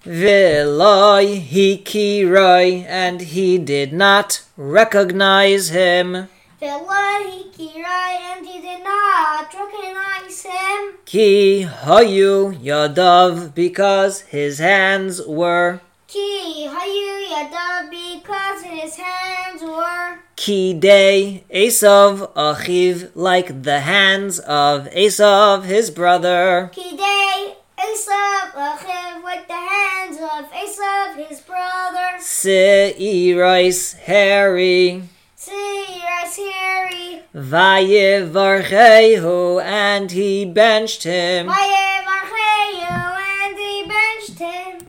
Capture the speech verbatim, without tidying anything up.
V'loi hikiroi, and he did not recognize him. V'loi hikirai, and he did not recognize him. Ki hayu yadav, because his hands were. Ki hayu yadav, because his hands were. Kidei Esav achiv, like the hands of Esav his brother. Kidei Esav achiv, like the hands of Esav his brother. Seirais hairy. Seirais hairy. Vayivarchehu, and he benched him. Vayevarchehu,